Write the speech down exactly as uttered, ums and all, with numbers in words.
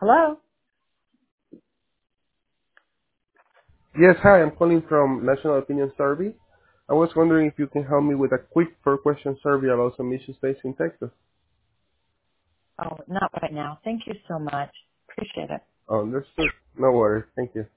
Hello? Yes, hi, I'm calling from National Opinion Survey. I was wondering if you can help me with a quick four-question survey about some issues facing in Texas. Oh, not right now. Thank you so much. Appreciate it. Oh, understood. No worries. Thank you.